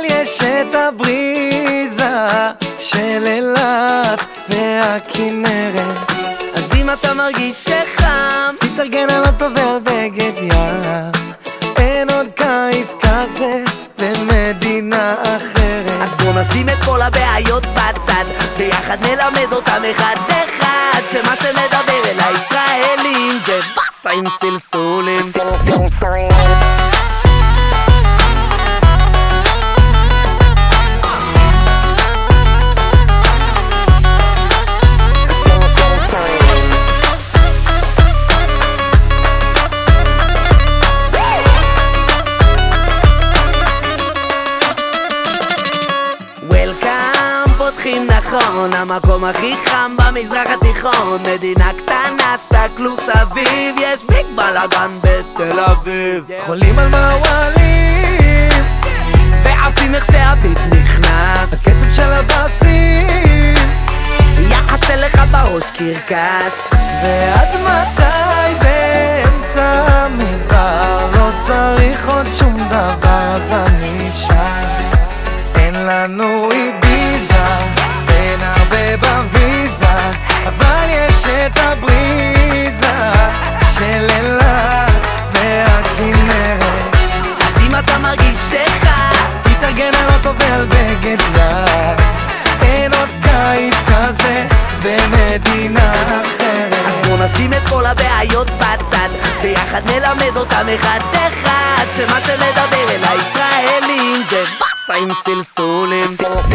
יש את הבריזה של אילת והכנרת. אז אם אתה מרגיש שחם, תתארגן על הטובל בגד ים. אין עוד קיץ כזה במדינה אחרת. אז בוא נשים את כל הבעיות בצד, ביחד נלמד אותם אחד אחד, שמה שמדבר אל הישראלים זה בסה עם סלסולים. פותחים נכון, המקום הכי חם במזרח התיכון. מדינה קטנה, סתכלו סביב, יש ביג בלגן בתל אביב. חולים על מעוולים ועפים איך שהביט נכנס, הקצב של הבאסים יעשה לך בראש קרקס. ועד מתי באמצע המדבר לא צריך עוד שום דבר, אז אני שם. אין לנו איביזה, אין הרבה בוויזה, אבל יש את הבריזה של אילת והכנרת. אז אם אתה מרגיש שחם, תתארגן על אוטו ועל בגד ים. אין עוד קיץ כזה במדינה אחרת. אז בוא נשים את כל הבעיות בצד, ביחד נלמד אותם אחד אחד, שמה שמדבר אל הישראלים זה בסה עם סלסולים.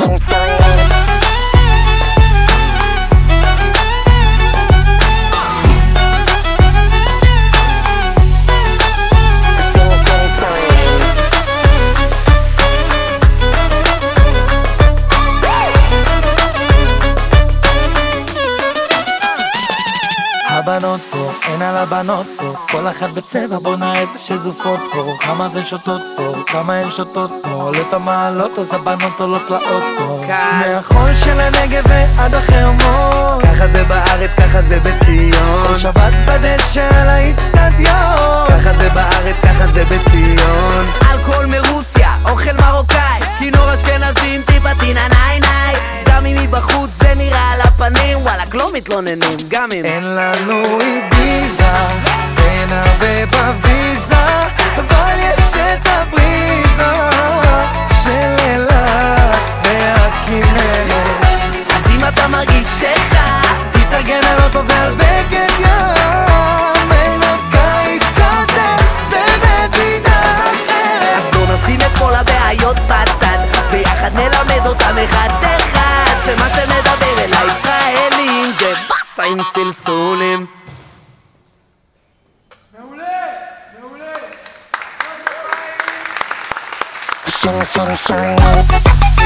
הבנות פה, אין על הבנות פה, כל אחת בצבע בונה את שזופות פה. כמה זה שותות פה, כמה הן שותות פה, עולות המעלות אז הבנות עולות לאוטו. מהחול של הנגב ועד החרמון, ככה זה בארץ, ככה זה בציון. כל שבת בדשא על האצטדיון, ככה זה בארץ, ככה זה בציון. אלכוהול מרוסיה, אוכל מרוקאי, כינור אשכנזים, טיפה טינה ניי ניי. גם אם מבחוץ זה נראה על הפנים, וואלק לא מתלוננים, גם אם אין לנו איביזה, אין הרבה בוויזה, אבל יש את הבריזה של אילת והכנרת. אז אם אתה מרגיש שחם, תתארגן על אוטו ועל בגד ים. אין עוד קיץ כזה במדינה אחרת. אז בוא נשים את כל הבעיות בצד, ביחד נלמד אותם אחד אחד, שמה שמדבר אל הישראלים זה בסה עם סלסולים. מעולה, מעולה.